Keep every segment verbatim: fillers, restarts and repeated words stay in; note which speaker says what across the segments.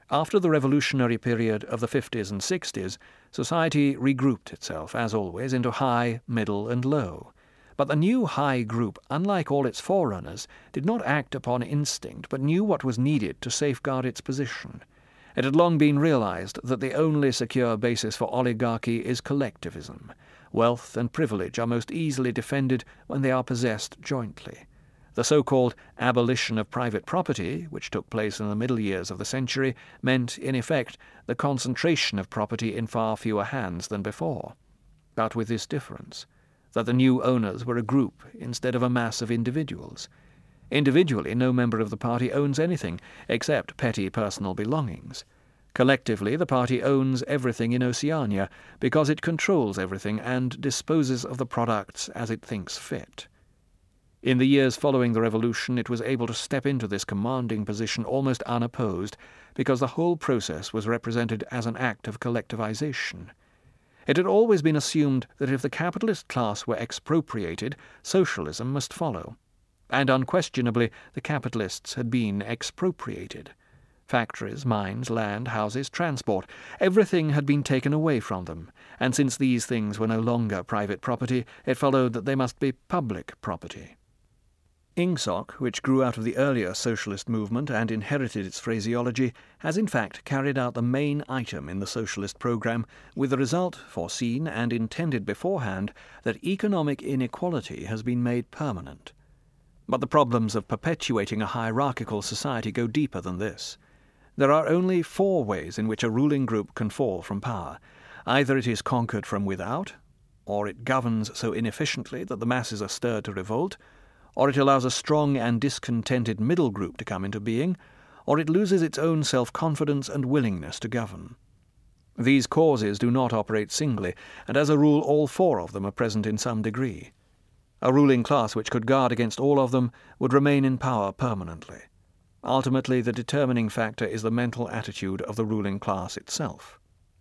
Speaker 1: After the revolutionary period of the fifties and sixties, society regrouped itself, as always, into high, middle, and low. But the new high group, unlike all its forerunners, did not act upon instinct, but knew what was needed to safeguard its position. It had long been realized that the only secure basis for oligarchy is collectivism. Wealth and privilege are most easily defended when they are possessed jointly. The so-called abolition of private property, which took place in the middle years of the century, meant, in effect, the concentration of property in far fewer hands than before. But with this difference, that the new owners were a group instead of a mass of individuals. Individually, no member of the party owns anything except petty personal belongings. Collectively, the party owns everything in Oceania because it controls everything and disposes of the products as it thinks fit. In the years following the revolution, it was able to step into this commanding position almost unopposed because the whole process was represented as an act of collectivization. It had always been assumed that if the capitalist class were expropriated, socialism must follow. And unquestionably, the capitalists had been expropriated. Factories, mines, land, houses, transport, everything had been taken away from them, and since these things were no longer private property, it followed that they must be public property. Ingsoc, which grew out of the earlier socialist movement and inherited its phraseology, has in fact carried out the main item in the socialist program, with the result, foreseen and intended beforehand, that economic inequality has been made permanent. But the problems of perpetuating a hierarchical society go deeper than this. There are only four ways in which a ruling group can fall from power. Either it is conquered from without, or it governs so inefficiently that the masses are stirred to revolt, or it allows a strong and discontented middle group to come into being, or it loses its own self-confidence and willingness to govern. These causes do not operate singly, and as a rule all four of them are present in some degree. A ruling class which could guard against all of them would remain in power permanently. Ultimately, the determining factor is the mental attitude of the ruling class itself.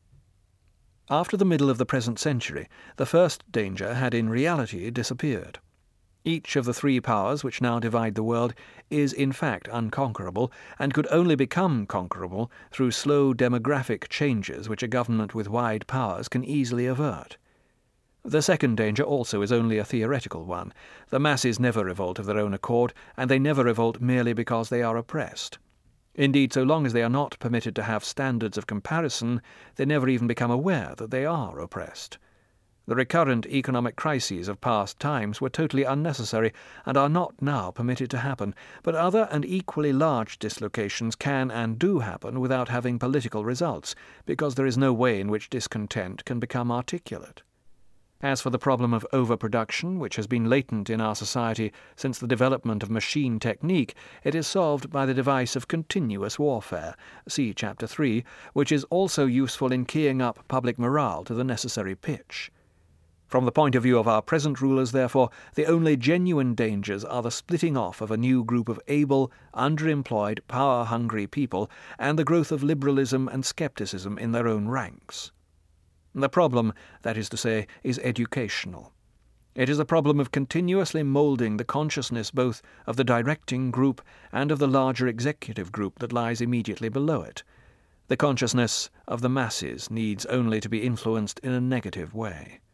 Speaker 1: After the middle of the present century, the first danger had in reality disappeared. Each of the three powers which now divide the world is in fact unconquerable, and could only become conquerable through slow demographic changes which a government with wide powers can easily avert. The second danger also is only a theoretical one. The masses never revolt of their own accord, and they never revolt merely because they are oppressed. Indeed, so long as they are not permitted to have standards of comparison, they never even become aware that they are oppressed. The recurrent economic crises of past times were totally unnecessary and are not now permitted to happen, but other and equally large dislocations can and do happen without having political results, because there is no way in which discontent can become articulate. As for the problem of overproduction, which has been latent in our society since the development of machine technique, it is solved by the device of continuous warfare, see Chapter three, which is also useful in keying up public morale to the necessary pitch. From the point of view of our present rulers, therefore, the only genuine dangers are the splitting off of a new group of able, underemployed, power-hungry people, and the growth of liberalism and scepticism in their own ranks. The problem, that is to say, is educational. It is a problem of continuously moulding the consciousness both of the directing group and of the larger executive group that lies immediately below it. The consciousness of the masses needs only to be influenced in a negative way.